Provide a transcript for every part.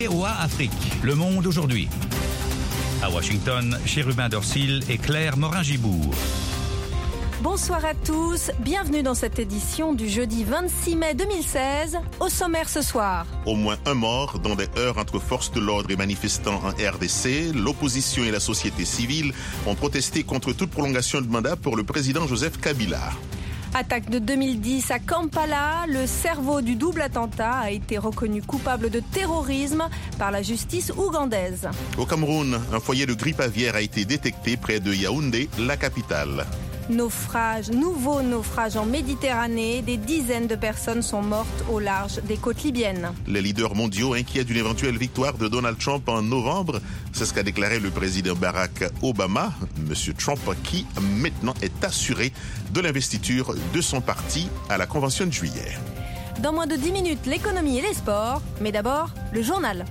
VOA Afrique, le monde aujourd'hui. À Washington, Chérubin Dorsil et Claire Morin-Gibourg. Bonsoir à tous, bienvenue dans cette édition du jeudi 26 mai 2016. Au sommaire ce soir. Au moins un mort dans des heurts entre forces de l'ordre et manifestants en RDC. L'opposition et la société civile ont protesté contre toute prolongation de mandat pour le président Joseph Kabila. Attaque de 2010 à Kampala, le cerveau du double attentat a été reconnu coupable de terrorisme par la justice ougandaise. Au Cameroun, un foyer de grippe aviaire a été détecté près de Yaoundé, la capitale. Nouveau naufrage en Méditerranée, des dizaines de personnes sont mortes au large des côtes libyennes. Les leaders mondiaux inquiets d'une éventuelle victoire de Donald Trump en novembre, c'est ce qu'a déclaré le président Barack Obama. Monsieur Trump qui maintenant est assuré de l'investiture de son parti à la convention de juillet. Dans moins de 10 minutes, l'économie et les sports, mais d'abord, le journal.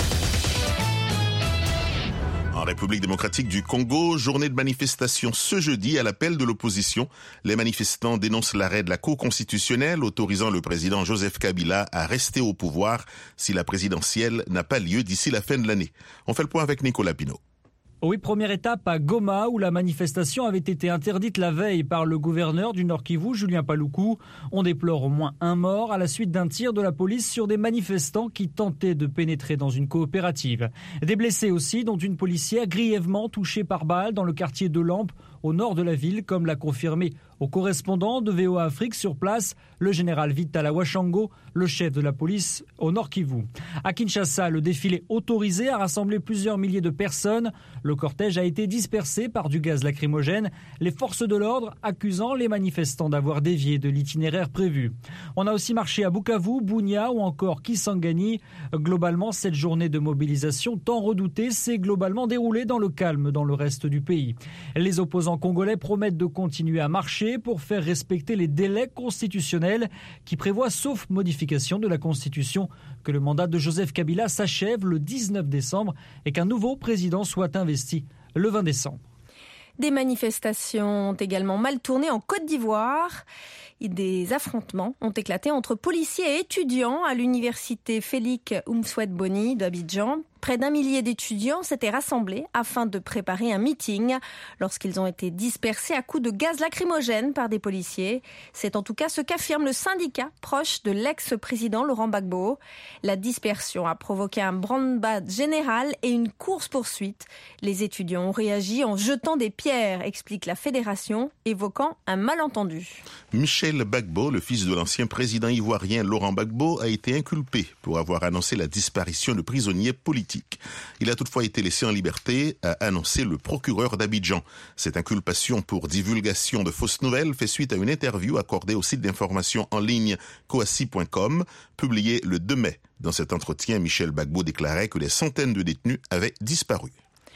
En République démocratique du Congo, journée de manifestation ce jeudi à l'appel de l'opposition. Les manifestants dénoncent l'arrêt de la Cour constitutionnelle autorisant le président Joseph Kabila à rester au pouvoir si la présidentielle n'a pas lieu d'ici la fin de l'année. On fait le point avec Nicolas Pinault. Oui, première étape à Goma où la manifestation avait été interdite la veille par le gouverneur du Nord Kivu, Julien Paluku. On déplore au moins un mort à la suite d'un tir de la police sur des manifestants qui tentaient de pénétrer dans une coopérative. Des blessés aussi, dont une policière grièvement touchée par balle dans le quartier de Lampe, au nord de la ville, comme l'a confirmé au correspondant de VOA Afrique sur place, le général Vital Awashango, le chef de la police au Nord Kivu. À Kinshasa, le défilé autorisé a rassemblé plusieurs milliers de personnes. Le cortège a été dispersé par du gaz lacrymogène, les forces de l'ordre accusant les manifestants d'avoir dévié de l'itinéraire prévu. On a aussi marché à Bukavu, Bunia ou encore Kisangani. Globalement, cette journée de mobilisation tant redoutée s'est globalement déroulée dans le calme dans le reste du pays. Les opposants congolais promettent de continuer à marcher pour faire respecter les délais constitutionnels qui prévoient, sauf modification de la Constitution, que le mandat de Joseph Kabila s'achève le 19 décembre et qu'un nouveau président soit investi le 20 décembre. Des manifestations ont également mal tourné en Côte d'Ivoire. Des affrontements ont éclaté entre policiers et étudiants à l'université Félix Houphouët-Boigny d'Abidjan. Près d'1 millier d'étudiants s'étaient rassemblés afin de préparer un meeting lorsqu'ils ont été dispersés à coups de gaz lacrymogène par des policiers. C'est en tout cas ce qu'affirme le syndicat proche de l'ex-président Laurent Gbagbo. La dispersion a provoqué un branle-bas général et une course-poursuite. Les étudiants ont réagi en jetant des pierres, explique la fédération, évoquant un malentendu. Michel Gbagbo, le fils de l'ancien président ivoirien Laurent Gbagbo, a été inculpé pour avoir annoncé la disparition de prisonniers politiques. Il a toutefois été laissé en liberté, a annoncé le procureur d'Abidjan. Cette inculpation pour divulgation de fausses nouvelles fait suite à une interview accordée au site d'information en ligne coassi.com, publiée le 2 mai. Dans cet entretien, Michel Gbagbo déclarait que des centaines de détenus avaient disparu.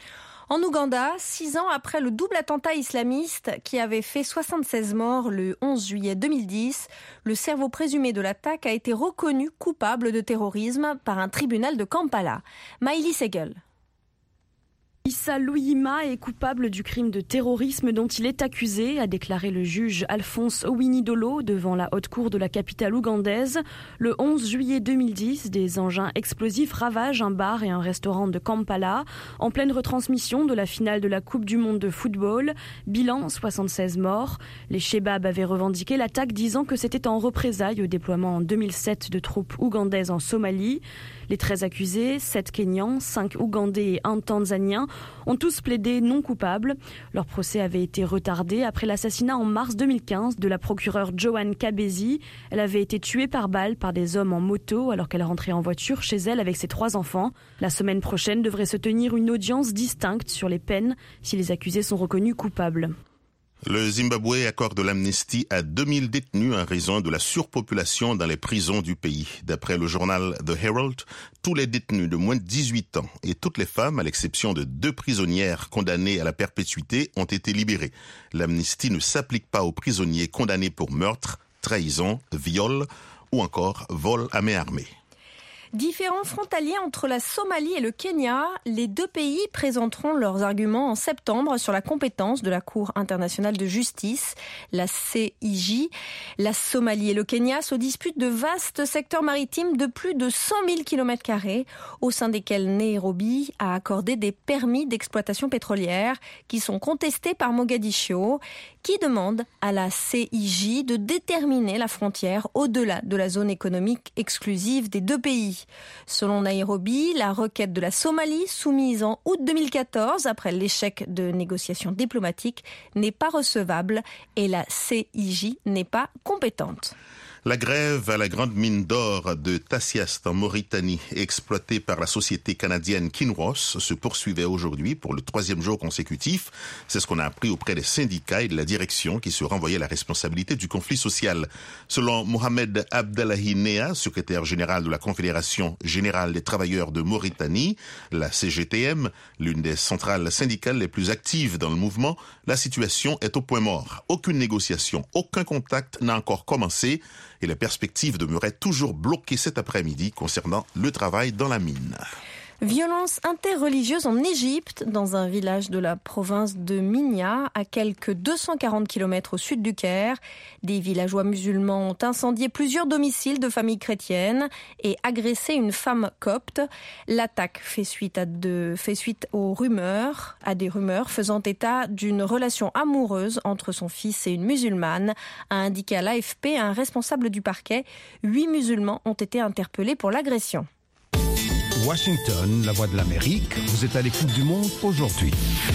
En Ouganda, 6 ans après le double attentat islamiste qui avait fait 76 morts le 11 juillet 2010, le cerveau présumé de l'attaque a été reconnu coupable de terrorisme par un tribunal de Kampala. Maïli Segel. Issa Luyima est coupable du crime de terrorisme dont il est accusé, a déclaré le juge Alphonse Owinidolo devant la haute cour de la capitale ougandaise. Le 11 juillet 2010, des engins explosifs ravagent un bar et un restaurant de Kampala en pleine retransmission de la finale de la Coupe du monde de football. Bilan, 76 morts. Les Shebabs avaient revendiqué l'attaque disant que c'était en représailles au déploiement en 2007 de troupes ougandaises en Somalie. Les 13 accusés, 7 Kenyans, 5 Ougandais et 1 Tanzanien, ont tous plaidé non coupables. Leur procès avait été retardé après l'assassinat en mars 2015 de la procureure Joanne Kabezi. Elle avait été tuée par balle par des hommes en moto alors qu'elle rentrait en voiture chez elle avec ses 3 enfants. La semaine prochaine devrait se tenir une audience distincte sur les peines si les accusés sont reconnus coupables. Le Zimbabwe accorde l'amnistie à 2000 détenus en raison de la surpopulation dans les prisons du pays. D'après le journal The Herald, tous les détenus de moins de 18 ans et toutes les femmes, à l'exception de 2 prisonnières condamnées à la perpétuité, ont été libérées. L'amnistie ne s'applique pas aux prisonniers condamnés pour meurtre, trahison, viol ou encore vol à main armée. Différents frontaliers entre la Somalie et le Kenya, les deux pays présenteront leurs arguments en septembre sur la compétence de la Cour internationale de justice, la CIJ. La Somalie et le Kenya se disputent de vastes secteurs maritimes de plus de 100 000 km², au sein desquels Nairobi a accordé des permis d'exploitation pétrolière qui sont contestés par Mogadiscio, qui demande à la CIJ de déterminer la frontière au-delà de la zone économique exclusive des deux pays. Selon Nairobi, la requête de la Somalie, soumise en août 2014 après l'échec de négociations diplomatiques, n'est pas recevable et la CIJ n'est pas compétente. La grève à la grande mine d'or de Tasiast en Mauritanie, exploitée par la société canadienne Kinross, se poursuivait aujourd'hui pour le 3e jour consécutif. C'est ce qu'on a appris auprès des syndicats et de la direction qui se renvoyaient la responsabilité du conflit social. Selon Mohamed Abdallahi Nea, secrétaire général de la Confédération générale des travailleurs de Mauritanie, la CGTM, l'une des centrales syndicales les plus actives dans le mouvement, la situation est au point mort. Aucune négociation, aucun contact n'a encore commencé. Et les perspectives demeuraient toujours bloquées cet après-midi concernant le travail dans la mine. Violence interreligieuse en Égypte, dans un village de la province de Minya, à quelques 240 km au sud du Caire. Des villageois musulmans ont incendié plusieurs domiciles de familles chrétiennes et agressé une femme copte. L'attaque fait suite à des rumeurs faisant état d'une relation amoureuse entre son fils et une musulmane, a indiqué à l'AFP un responsable du parquet. 8 musulmans ont été interpellés pour l'agression. Washington, la voix de l'Amérique, vous êtes à l'écoute du monde aujourd'hui.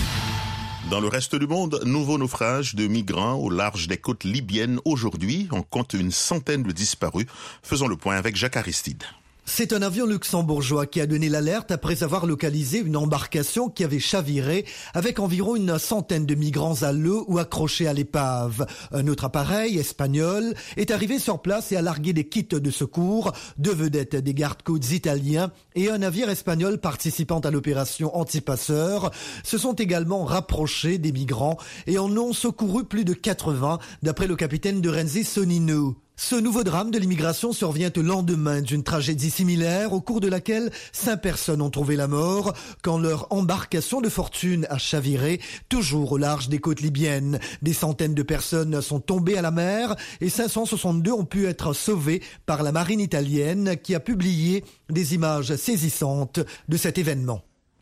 Dans le reste du monde, nouveau naufrage de migrants au large des côtes libyennes aujourd'hui. On compte une centaine de disparus. Faisons le point avec Jacques Aristide. C'est un avion luxembourgeois qui a donné l'alerte après avoir localisé une embarcation qui avait chaviré avec environ une centaine de migrants à l'eau ou accrochés à l'épave. Un autre appareil, espagnol, est arrivé sur place et a largué des kits de secours, 2 vedettes des gardes-côtes italiens et un navire espagnol participant à l'opération anti-passeurs se sont également rapprochés des migrants et en ont secouru plus de 80, d'après le capitaine de Renzi Sonino. Ce nouveau drame de l'immigration survient au lendemain d'une tragédie similaire au cours de laquelle 5 personnes ont trouvé la mort quand leur embarcation de fortune a chaviré, toujours au large des côtes libyennes. Des centaines de personnes sont tombées à la mer et 562 ont pu être sauvées par la marine italienne qui a publié des images saisissantes de cet événement.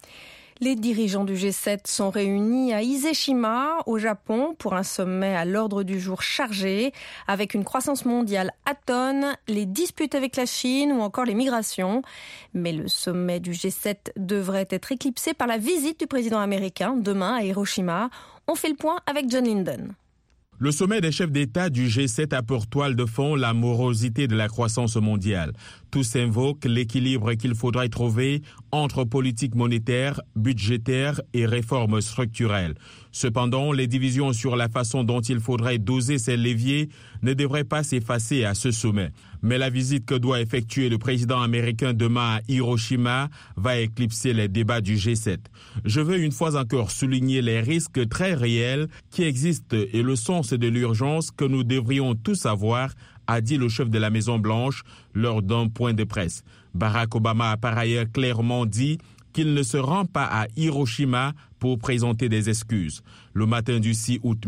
Les dirigeants du G7 sont réunis à Ise-Shima, au Japon, pour un sommet à l'ordre du jour chargé, avec une croissance mondiale atone, les disputes avec la Chine ou encore les migrations. Mais le sommet du G7 devrait être éclipsé par la visite du président américain demain à Hiroshima. On fait le point avec John Linden. Le sommet des chefs d'État du G7 a pour toile de fond la morosité de la croissance mondiale. Tous invoquent l'équilibre qu'il faudrait trouver entre politique monétaire, budgétaire et réformes structurelles. Cependant, les divisions sur la façon dont il faudrait doser ces leviers ne devraient pas s'effacer à ce sommet. Mais la visite que doit effectuer le président américain demain à Hiroshima va éclipser les débats du G7. Je veux une fois encore souligner les risques très réels qui existent et le sens de l'urgence que nous devrions tous avoir, a dit le chef de la Maison-Blanche lors d'un point de presse. Barack Obama a par ailleurs clairement dit qu'il ne se rend pas à Hiroshima pour présenter des excuses. Le matin du 6 août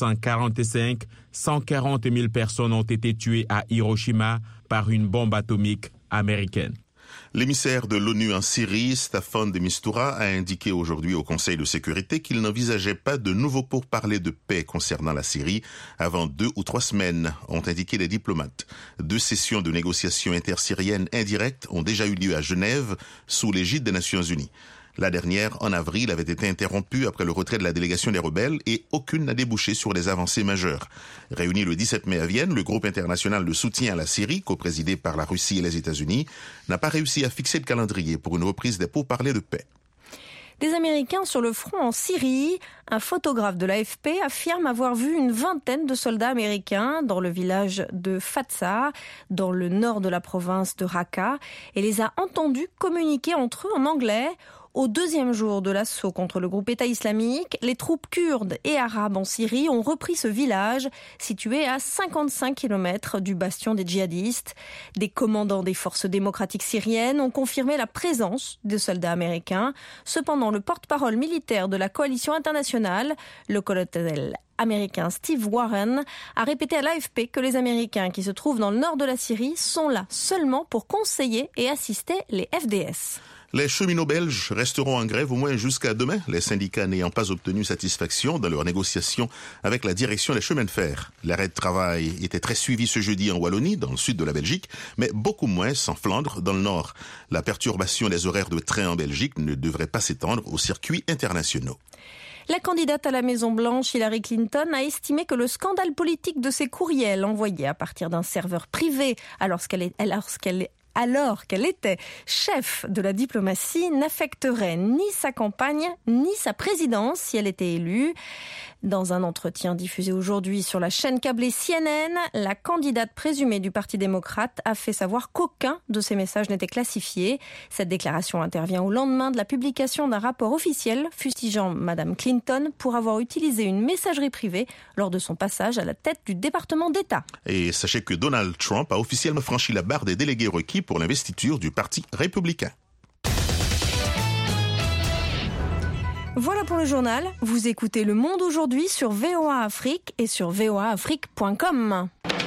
1945, 140 000 personnes ont été tuées à Hiroshima par une bombe atomique américaine. L'émissaire de l'ONU en Syrie, Staffan de Mistura, a indiqué aujourd'hui au Conseil de sécurité qu'il n'envisageait pas de nouveaux pourparlers de paix concernant la Syrie avant 2 ou 3 semaines, ont indiqué les diplomates. 2 sessions de négociations intersyriennes indirectes ont déjà eu lieu à Genève sous l'égide des Nations Unies. La dernière, en avril, avait été interrompue après le retrait de la délégation des rebelles et aucune n'a débouché sur des avancées majeures. Réuni le 17 mai à Vienne, le groupe international de soutien à la Syrie, coprésidé par la Russie et les États-Unis, n'a pas réussi à fixer le calendrier pour une reprise des pourparlers de paix. Des Américains sur le front en Syrie. Un photographe de l'AFP affirme avoir vu une vingtaine de soldats américains dans le village de Fatsa, dans le nord de la province de Raqqa, et les a entendus communiquer entre eux en anglais. Au deuxième jour de l'assaut contre le groupe État islamique, les troupes kurdes et arabes en Syrie ont repris ce village situé à 55 km du bastion des djihadistes. Des commandants des forces démocratiques syriennes ont confirmé la présence de soldats américains. Cependant, le porte-parole militaire de la coalition internationale, le colonel américain Steve Warren, a répété à l'AFP que les Américains qui se trouvent dans le nord de la Syrie sont là seulement pour conseiller et assister les FDS. Les cheminots belges resteront en grève au moins jusqu'à demain, les syndicats n'ayant pas obtenu satisfaction dans leurs négociations avec la direction des chemins de fer. L'arrêt de travail était très suivi ce jeudi en Wallonie, dans le sud de la Belgique, mais beaucoup moins en Flandre, dans le nord. La perturbation des horaires de train en Belgique ne devrait pas s'étendre aux circuits internationaux. La candidate à la Maison-Blanche, Hillary Clinton, a estimé que le scandale politique de ses courriels envoyés à partir d'un serveur privé alors qu'elle était chef de la diplomatie n'affecterait ni sa campagne ni sa présidence si elle était élue. Dans un entretien diffusé aujourd'hui sur la chaîne câblée CNN, la candidate présumée du Parti démocrate a fait savoir qu'aucun de ses messages n'était classifié. Cette déclaration intervient au lendemain de la publication d'un rapport officiel fustigeant Madame Clinton pour avoir utilisé une messagerie privée lors de son passage à la tête du département d'État. Et sachez que Donald Trump a officiellement franchi la barre des délégués requis pour l'investiture du Parti républicain. Voilà pour le journal. Vous écoutez Le Monde aujourd'hui sur VOA Afrique et sur voaafrique.com.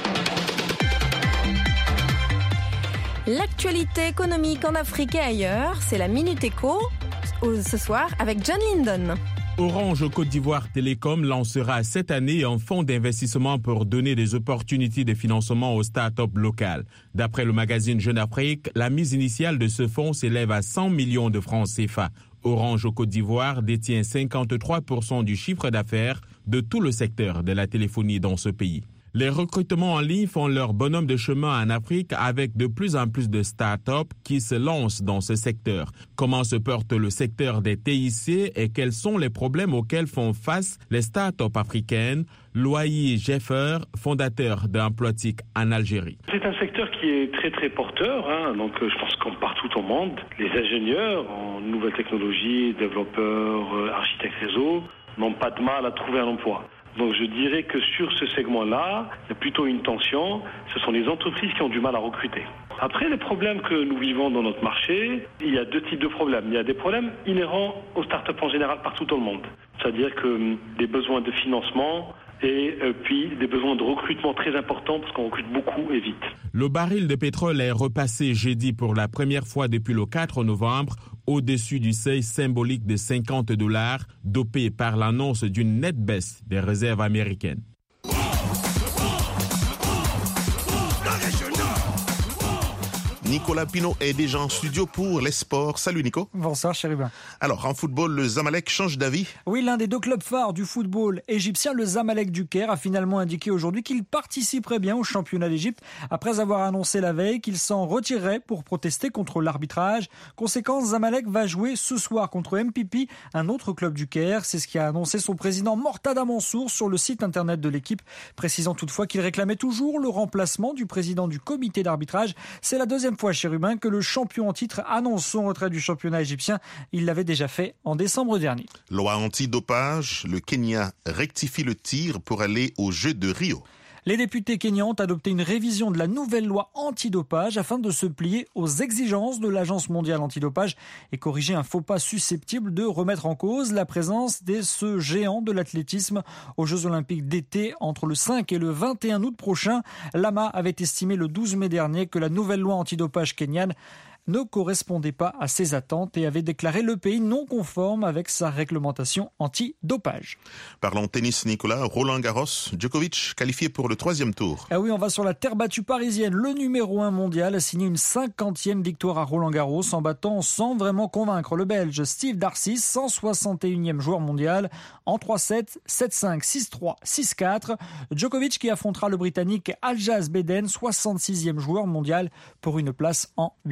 L'actualité économique en Afrique et ailleurs, c'est la Minute Éco ce soir avec John Linden. Orange Côte d'Ivoire Télécom lancera cette année un fonds d'investissement pour donner des opportunités de financement aux start-up locales. D'après le magazine Jeune Afrique, la mise initiale de ce fonds s'élève à 100 millions de francs CFA. Orange Côte d'Ivoire détient 53% du chiffre d'affaires de tout le secteur de la téléphonie dans ce pays. Les recrutements en ligne font leur bonhomme de chemin en Afrique avec de plus en plus de start-up qui se lancent dans ce secteur. Comment se porte le secteur des TIC et quels sont les problèmes auxquels font face les start-up africaines? Loayi Jeffer, fondateur d'Emploitic en Algérie. C'est un secteur qui est très très porteur, donc je pense comme partout au monde, les ingénieurs en nouvelles technologies, développeurs, architectes réseau n'ont pas de mal à trouver un emploi. Donc je dirais que sur ce segment-là, il y a plutôt une tension, ce sont les entreprises qui ont du mal à recruter. Après, les problèmes que nous vivons dans notre marché, il y a deux types de problèmes. Il y a des problèmes inhérents aux startups en général partout dans le monde. C'est-à-dire que des besoins de financement et puis des besoins de recrutement très importants parce qu'on recrute beaucoup et vite. Le baril de pétrole est repassé jeudi pour la première fois depuis le 4 novembre au-dessus du seuil symbolique de $50, dopé par l'annonce d'une nette baisse des réserves américaines. Nicolas Pinault est déjà en studio pour les sports. Salut Nico. Bonsoir Chérubin. Alors en football, le Zamalek change d'avis. Oui, l'un des deux clubs phares du football égyptien, le Zamalek du Caire, a finalement indiqué aujourd'hui qu'il participerait bien au championnat d'Égypte après avoir annoncé la veille qu'il s'en retirerait pour protester contre l'arbitrage. Conséquence, Zamalek va jouer ce soir contre MPP, un autre club du Caire. C'est ce qu'a annoncé son président Mortada Mansour sur le site internet de l'équipe, précisant toutefois qu'il réclamait toujours le remplacement du président du comité d'arbitrage. C'est la deuxième fois, Chérubin, que le champion en titre annonce son retrait du championnat égyptien. Il l'avait déjà fait en décembre dernier. Loi anti-dopage, le Kenya rectifie le tir pour aller aux Jeux de Rio. Les députés kenyans ont adopté une révision de la nouvelle loi antidopage afin de se plier aux exigences de l'Agence mondiale antidopage et corriger un faux pas susceptible de remettre en cause la présence de ce géant de l'athlétisme aux Jeux Olympiques d'été entre le 5 et le 21 août prochain. L'AMA avait estimé le 12 mai dernier que la nouvelle loi antidopage kenyane ne correspondait pas à ses attentes et avait déclaré le pays non conforme avec sa réglementation anti-dopage. Parlons tennis, Nicolas. Roland Garros, Djokovic qualifié pour le 3e tour. Ah oui, on va sur la terre battue parisienne. Le numéro 1 mondial a signé une 50e victoire à Roland Garros en battant sans vraiment convaincre le Belge Steve Darcis, 161e joueur mondial, en 3-7, 7-5, 6-3, 6-4. Djokovic qui affrontera le Britannique Aljaz Beden, 66e joueur mondial, pour une place en 8e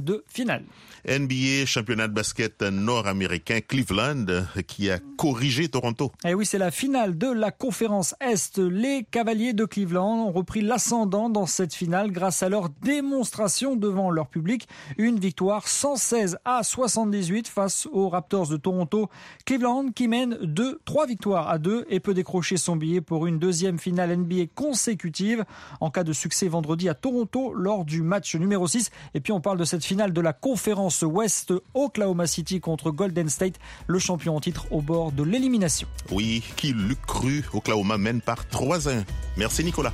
de finale. NBA, championnat de basket nord-américain, Cleveland qui a corrigé Toronto. Et oui, c'est la finale de la conférence Est. Les Cavaliers de Cleveland ont repris l'ascendant dans cette finale grâce à leur démonstration devant leur public. Une victoire 116-78 face aux Raptors de Toronto. Cleveland qui mène 3 victoires à 2 et peut décrocher son billet pour une deuxième finale NBA consécutive en cas de succès vendredi à Toronto lors du match numéro 6. Et puis on parle de cette finale de la conférence Ouest, Oklahoma City contre Golden State, le champion en titre au bord de l'élimination. Oui, qui l'eût cru, Oklahoma mène par 3-1. Merci Nicolas.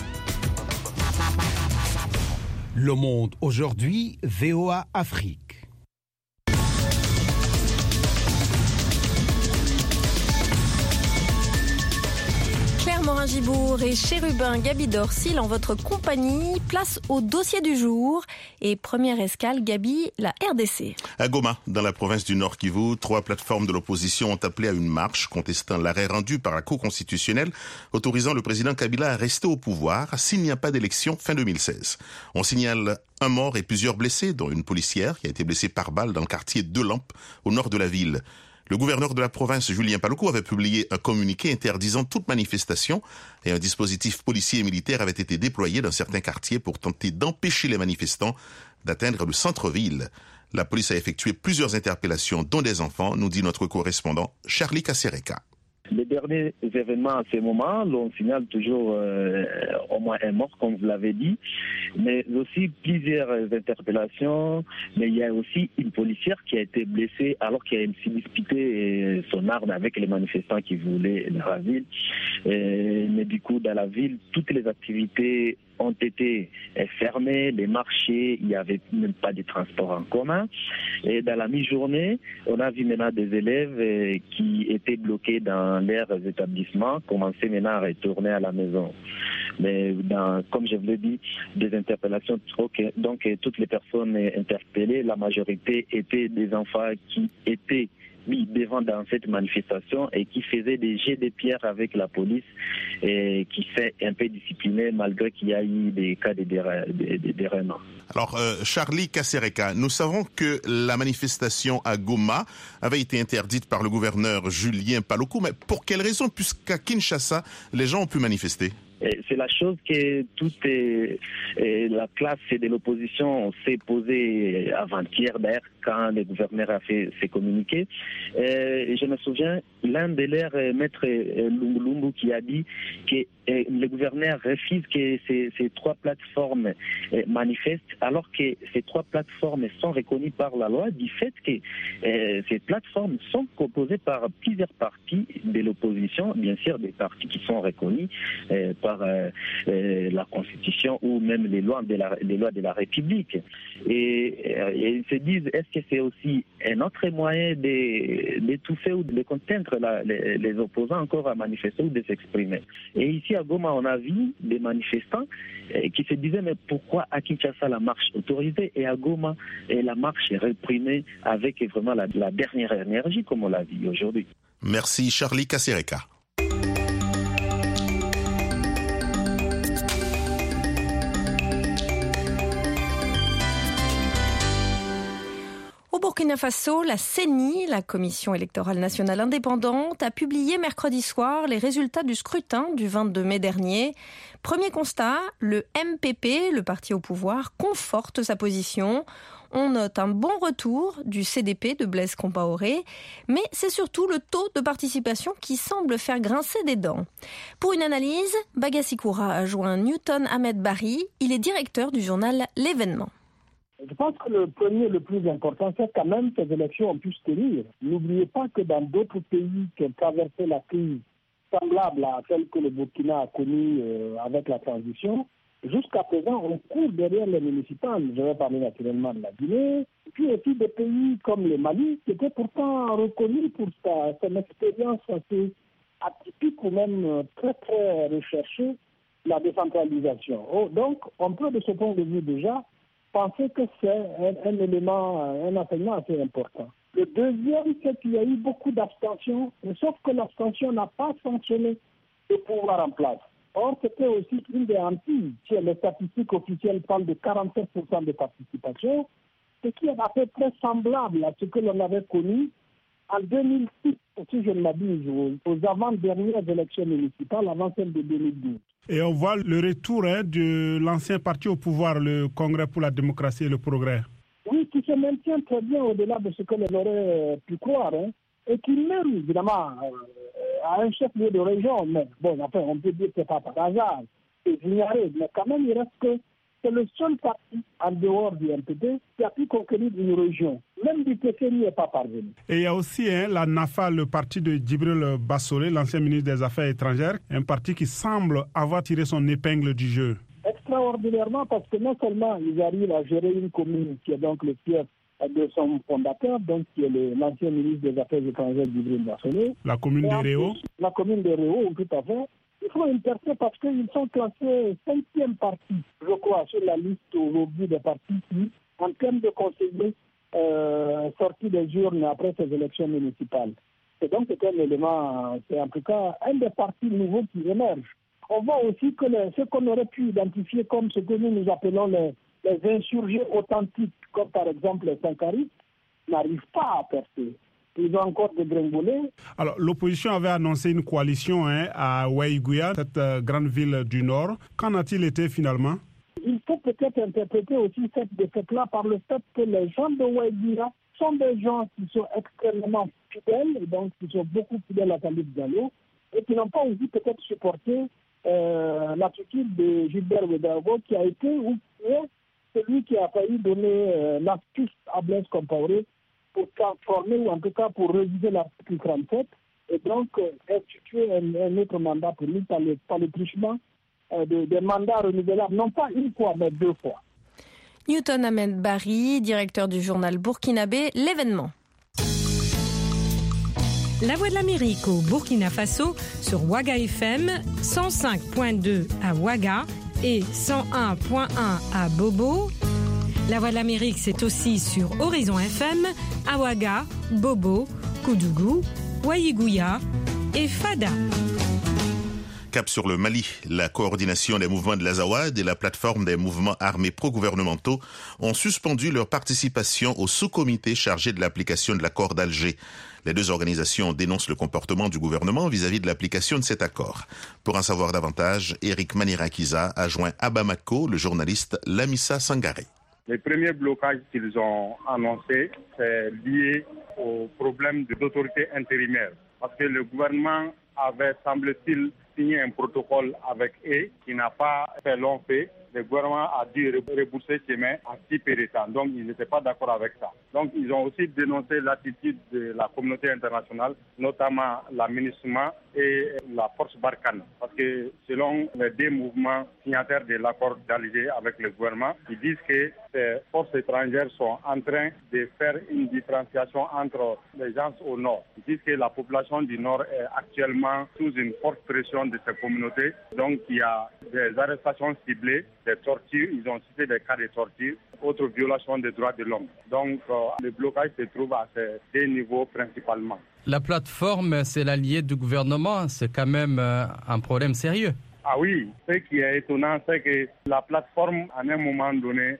Le Monde aujourd'hui, VOA Afrique. Claire Morin-Gibour et Chérubin Gaby Dorsil en votre compagnie. Place au dossier du jour. Et première escale, Gaby, la RDC. À Goma, dans la province du Nord Kivu, 3 plateformes de l'opposition ont appelé à une marche contestant l'arrêt rendu par la Cour constitutionnelle autorisant le président Kabila à rester au pouvoir s'il n'y a pas d'élection fin 2016. On signale un mort et plusieurs blessés, dont une policière qui a été blessée par balle dans le quartier Deux Lampes, au nord de la ville. Le gouverneur de la province, Julien Paluku, avait publié un communiqué interdisant toute manifestation et un dispositif policier et militaire avait été déployé dans certains quartiers pour tenter d'empêcher les manifestants d'atteindre le centre-ville. La police a effectué plusieurs interpellations, dont des enfants, nous dit notre correspondant Charlie Kasereka. Les derniers événements à ce moment, l'on signale toujours au moins un mort, comme vous l'avez dit, mais aussi plusieurs interpellations. Mais il y a aussi une policière qui a été blessée alors qu'elle s'est disputée son arme avec les manifestants qui voulaient dans la ville. Mais du coup, dans la ville, toutes les activités ont été fermés, les marchés, il n'y avait même pas de transport en commun. Et dans la mi-journée, on a vu maintenant des élèves qui étaient bloqués dans leurs établissements, commencer maintenant à retourner à la maison. Mais comme je vous l'ai dit, des interpellations, donc toutes les personnes interpellées, la majorité étaient des enfants qui étaient mis devant dans cette manifestation et qui faisait des jets de pierre avec la police et qui s'est un peu discipliné malgré qu'il y a eu des cas de déraillement. Alors, Charlie Kasereka, nous savons que la manifestation à Goma avait été interdite par le gouverneur Julien Paluku, mais pour quelle raison, puisqu'à Kinshasa, les gens ont pu manifester ? C'est la chose que toute la classe de l'opposition s'est posée avant-hier, d'ailleurs, quand le gouverneur a fait ses communiqués. Je me souviens, l'un de leurs maîtres, Lumbu, qui a dit que le gouverneur refuse que ces 3 plateformes manifestent, alors que ces 3 plateformes sont reconnues par la loi, du fait que ces plateformes sont composées par plusieurs partis de l'opposition, bien sûr des partis qui sont reconnus par la Constitution ou même les lois de la République. Et ils se disent, est-ce que c'est aussi un autre moyen d'étouffer ou de contraindre les opposants encore à manifester ou de s'exprimer? Et ici à Goma, on a vu des manifestants qui se disaient, mais pourquoi à Kinshasa la marche autorisée et à Goma la marche est réprimée avec vraiment la dernière énergie, comme on l'a vu aujourd'hui? Merci Charlie Kasereka. Au Burkina Faso, la CENI, la Commission électorale nationale indépendante, a publié mercredi soir les résultats du scrutin du 22 mai dernier. Premier constat, le MPP, le parti au pouvoir, conforte sa position. On note un bon retour du CDP de Blaise Compaoré, mais c'est surtout le taux de participation qui semble faire grincer des dents. Pour une analyse, Bagassi-Koura a joint Newton Ahmed Barry, il est directeur du journal L'Événement. Je pense que le plus important, c'est quand même que ces élections ont pu se tenir. N'oubliez pas que dans d'autres pays qui ont traversé la crise semblable à celle que le Burkina a connue avec la transition, jusqu'à présent, on court derrière les municipales. Je vais parler naturellement de la Guinée, puis aussi des pays comme le Mali, qui étaient pourtant reconnus pour son expérience assez atypique ou même très très recherchée, la décentralisation. Donc, on peut de ce point de vue déjà penser que c'est un élément, un enseignement assez important. Le deuxième, c'est qu'il y a eu beaucoup d'abstention, sauf que l'abstention n'a pas sanctionné le pouvoir en place. Or, c'était aussi une des hantises. Les statistiques officielles parlent de 47% de participation, ce qui est à peu près semblable à ce que l'on avait connu en 2006, si je ne m'abuse, aux avant-dernières élections municipales, avant celle de 2012. Et on voit le retour de l'ancien parti au pouvoir, le Congrès pour la démocratie et le progrès. Oui, qui se maintient très bien au-delà de ce que l'on aurait pu croire, et qui mène évidemment à un chef-lieu de région. Mais bon, enfin, on peut dire que ce n'est pas par hasard, c'est ignoré, mais quand même, il reste que c'est le seul parti en dehors du MPD qui a pu conquérir une région. Même du PC n'y est pas parvenu. Et il y a aussi la NAFA, le parti de Djibril Bassolé, l'ancien ministre des Affaires étrangères, un parti qui semble avoir tiré son épingle du jeu. Extraordinairement, parce que non seulement ils arrivent à gérer une commune qui est donc le fief de son fondateur, donc qui est l'ancien ministre des Affaires étrangères Djibril Bassolé. La commune de Réau. La commune de Réau, tout à fait. Ils font une percée parce qu'ils sont classés 5e parti, je crois, sur la liste aujourd'hui des partis qui, en termes de conseillers sortis des urnes après ces élections municipales. Et donc c'est un élément, c'est en tout cas un des partis nouveaux qui émergent. On voit aussi que ce qu'on aurait pu identifier comme ce que nous appelons les insurgés authentiques, comme par exemple les Sankaristes, n'arrivent pas à percer. Ils ont encore dégringolé. Alors, l'opposition avait annoncé une coalition à Waiguya, cette grande ville du Nord. Qu'en a-t-il été finalement? Il faut peut-être interpréter aussi cette défaite-là par le fait que les gens de Waiguya sont des gens qui sont extrêmement fidèles, et donc qui sont beaucoup fidèles à Talib Diallo, et qui n'ont pas aussi peut-être supporté l'attitude de Gilbert Ouedraogo, qui a été ou qui est celui qui a failli donner l'astuce à Blaise Compaoré pour transformer, ou en tout cas pour réviser l'article 37, et donc instituer un autre mandat pour lui par le truchement des mandats renouvelables, non pas une fois, mais 2 fois. Newton Ahmed Barry, directeur du journal burkinabé L'événement. La Voix de l'Amérique au Burkina Faso sur Ouaga FM, 105.2 à Ouaga et 101.1 à Bobo. La Voix de l'Amérique, c'est aussi sur Horizon FM, à Ouaga, Bobo, Koudougou, Waiguya et Fada. Cap sur le Mali, la coordination des mouvements de l'Azawad et la plateforme des mouvements armés pro-gouvernementaux ont suspendu leur participation au sous-comité chargé de l'application de l'accord d'Alger. Les deux organisations dénoncent le comportement du gouvernement vis-à-vis de l'application de cet accord. Pour en savoir davantage, Eric Manirakiza a joint à Bamako le journaliste Lamissa Sangaré. Les premiers blocages qu'ils ont annoncés, c'est lié au problème d'autorité intérimaire. Parce que le gouvernement avait, semble-t-il, signé un protocole avec eux qui n'a pas fait long fait. Le gouvernement a dû rebourser ses mains à 6 pérétants. Donc, ils n'étaient pas d'accord avec ça. Donc, ils ont aussi dénoncé l'attitude de la communauté internationale, notamment la MINUSMA et la force Barkhane. Parce que selon les deux mouvements signataires de l'accord d'Alger avec le gouvernement, ils disent que ces forces étrangères sont en train de faire une différenciation entre les gens au nord. Ils disent que la population du nord est actuellement sous une forte pression de ces communautés. Donc, il y a des arrestations ciblées, des tortures, ils ont cité des cas de torture, autres violations des droits de l'homme. Donc, le blocage se trouve à ces deux niveaux principalement. La plateforme, c'est l'allié du gouvernement, c'est quand même un problème sérieux. Ah oui, ce qui est étonnant, c'est que la plateforme, à un moment donné,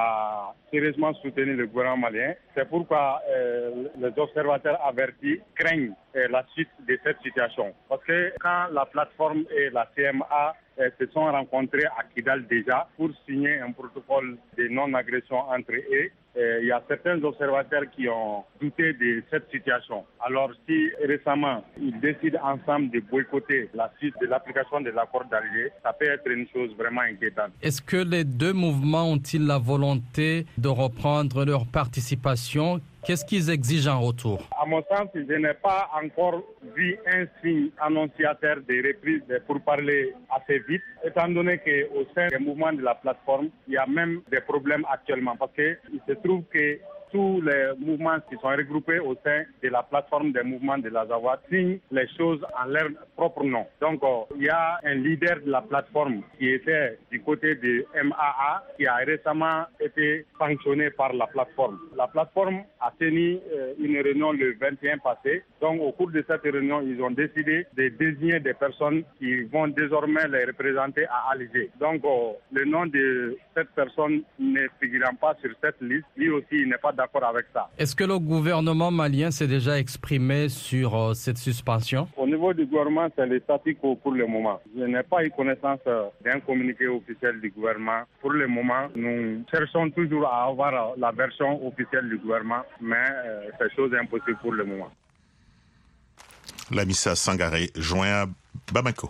a sérieusement soutenu le gouvernement malien. C'est pourquoi les observateurs avertis craignent la suite de cette situation. Parce que quand la plateforme et la CMA se sont rencontrés à Kidal déjà pour signer un protocole de non-agression entre eux, il y a certains observateurs qui ont douté de cette situation. Alors si récemment ils décident ensemble de boycotter la suite de l'application de l'accord d'Alger, ça peut être une chose vraiment inquiétante. Est-ce que les deux mouvements ont-ils la volonté de reprendre leur participation? Qu'est-ce qu'ils exigent en retour? À mon sens, je n'ai pas encore vu un signe annonciateur de reprise pour parler assez vite, étant donné qu'au sein des mouvements de la plateforme, il y a même des problèmes actuellement. Parce qu'il se trouve que tous les mouvements qui sont regroupés au sein de la plateforme des mouvements de l'Azawad signent les choses en leur propre nom. Donc, il y a un leader de la plateforme qui était du côté de MAA qui a récemment été sanctionné par la plateforme. La plateforme a tenu une réunion le 21 passé. Donc, au cours de cette réunion, ils ont décidé de désigner des personnes qui vont désormais les représenter à Alger. Donc, le nom de cette personne ne figurant pas sur cette liste, lui aussi, il n'est pas d'accord avec ça. Est-ce que le gouvernement malien s'est déjà exprimé sur cette suspension? Au niveau du gouvernement, c'est le statu quo pour le moment. Je n'ai pas eu connaissance d'un communiqué officiel du gouvernement. Pour le moment, nous cherchons toujours à avoir la version officielle du gouvernement, mais c'est chose impossible pour le moment. Lamissa Sangaré, joint à Bamako.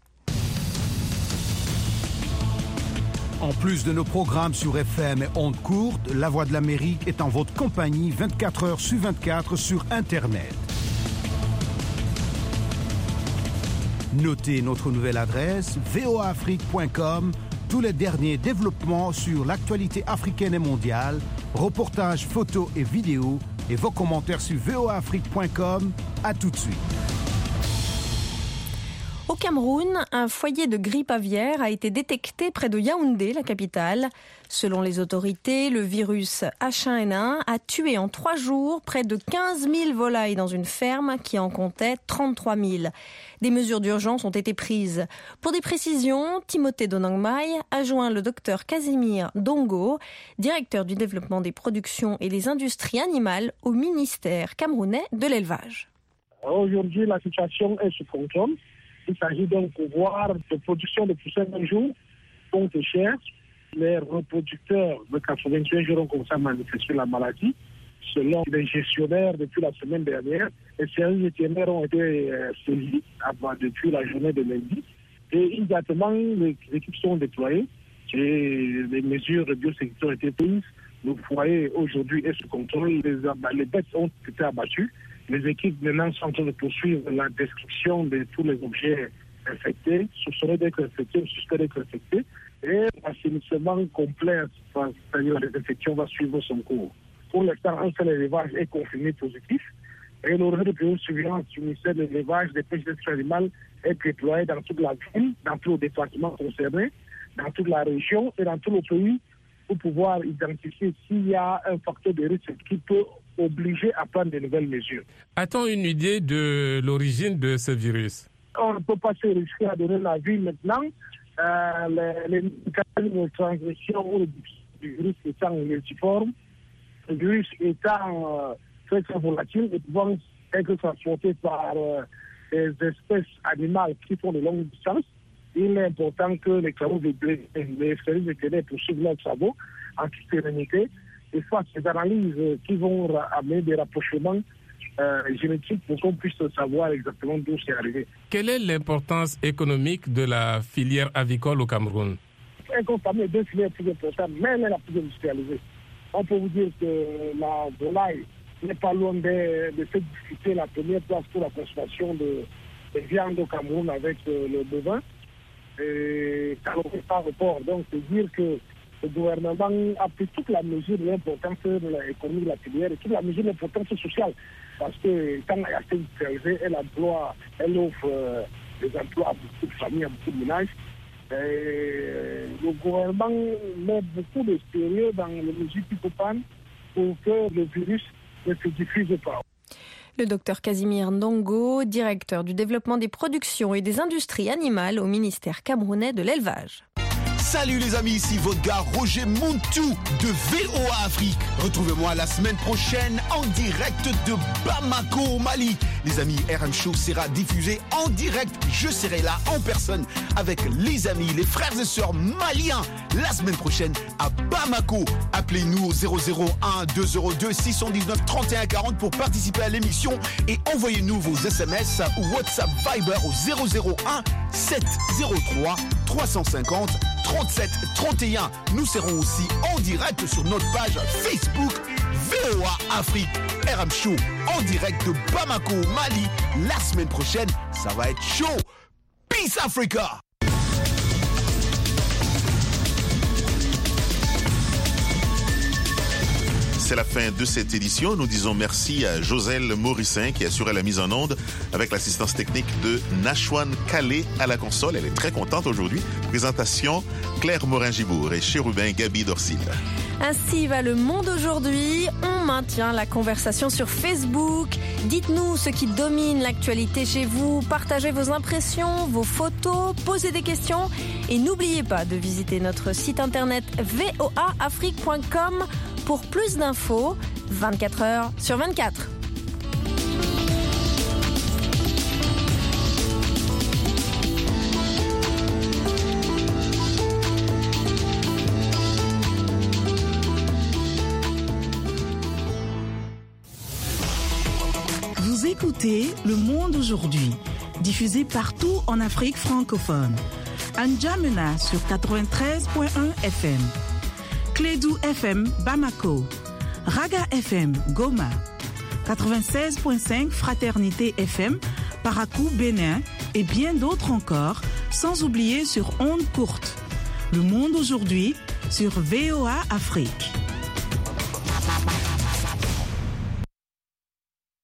En plus de nos programmes sur FM et ondes courtes, La Voix de l'Amérique est en votre compagnie 24 heures sur 24 sur Internet. Notez notre nouvelle adresse voaafrique.com, tous les derniers développements sur l'actualité africaine et mondiale, reportages, photos et vidéos, et vos commentaires sur voaafrique.com. À tout de suite. Au Cameroun, un foyer de grippe aviaire a été détecté près de Yaoundé, la capitale. Selon les autorités, le virus H1N1 a tué en 3 jours près de 15 000 volailles dans une ferme qui en comptait 33 000. Des mesures d'urgence ont été prises. Pour des précisions, Timothée Donangmai a joint le docteur Casimir Ndongo, directeur du développement des productions et des industries animales au ministère camerounais de l'élevage. Aujourd'hui, la situation est sous contrôle. Il s'agit d'un pouvoir de production de poussins d'un jour, donc cher. Les reproducteurs de 81 jours ont commencé à manifester la maladie. Selon les gestionnaires, depuis la semaine dernière, les services vétérinaires ont été saisis depuis la journée de lundi. Et immédiatement, les équipes sont déployées et les mesures de biosécurité ont été prises. Le foyer aujourd'hui est sous contrôle. Les bêtes ont été abattues. Les équipes maintenant sont en train de poursuivre la description de tous les objets infectés, soupçonnés d'être infectés ou suspectés d'être infectés. Et l'assainissement complet, c'est-à-dire la désinfection, va suivre son cours. Pour l'instant, un seul élevage est confirmé positif. Et le réseau de surveillance du ministère de l'élevage, des pêches d'espèces animales est déployé dans toute la ville, dans tous les départements concernés, dans toute la région et dans tout le pays pour pouvoir identifier s'il y a un facteur de risque qui peut obliger à prendre de nouvelles mesures. A-t-on une idée de l'origine de ce virus? On ne peut pas se risquer à donner l'avis maintenant. Les mécanismes de transmission du virus étant multiforme, le virus étant très volatile et pouvant être transporté par des espèces animales qui font de longues distances, il est important que les services vétérinaires poursuivent leurs travaux en toute sérénité et fassent des analyses qui vont amener des rapprochements génétiques pour qu'on puisse savoir exactement d'où c'est arrivé. Quelle est l'importance économique de la filière avicole au Cameroun? Elle compte deux filières plus importantes, mais elle est la plus industrialisée. On peut vous dire que la volaille n'est pas loin de se discuter la première place pour la consommation de viande au Cameroun avec le bovin. Et ça n'aurait pas report. Donc, c'est dire que le gouvernement a pris toute la mesure de l'importance de l'économie de la filière et toute la mesure de l'importance sociale. Parce que quand elle est assez industrialisée, elle offre des emplois à beaucoup de familles, à beaucoup de ménages. Et le gouvernement met beaucoup de sérieux dans les mesures qu'il faut prendre pour que le virus ne se diffuse pas. Le docteur Casimir Ndongo, directeur du développement des productions et des industries animales au ministère camerounais de l'élevage. Salut les amis, ici votre gars Roger Montou de VOA Afrique. Retrouvez-moi la semaine prochaine en direct de Bamako au Mali. Les amis, RM Show sera diffusé en direct. Je serai là en personne avec les amis, les frères et sœurs maliens la semaine prochaine à Bamako. Appelez-nous au 001 202 619 31 40 pour participer à l'émission et envoyez-nous vos SMS ou WhatsApp Viber au 001 703 350 37 31. Nous serons aussi en direct sur notre page Facebook VOA Afrique. RM Show en direct de Bamako, Mali. La semaine prochaine, ça va être chaud. Peace Africa! c'est la fin de cette édition. Nous disons merci à Joselle Morissin qui a assuré la mise en onde avec l'assistance technique de Nashwan Calais à la console. Elle est très contente aujourd'hui. Présentation Claire Morin-Gibour et Chérubin Gabi Dorsil. Ainsi va le monde aujourd'hui. On maintient la conversation sur Facebook. Dites-nous ce qui domine l'actualité chez vous. Partagez vos impressions, vos photos, posez des questions. Et n'oubliez pas de visiter notre site internet voaafrique.com pour plus d'infos 24 heures sur 24. Vous écoutez Le Monde aujourd'hui, diffusé partout en Afrique francophone. N'Djamena sur 93.1 FM, Clédou FM Bamako, Raga FM Goma, 96.5 Fraternité FM Parakou Bénin et bien d'autres encore, sans oublier sur ondes courtes. Le Monde aujourd'hui sur VOA Afrique.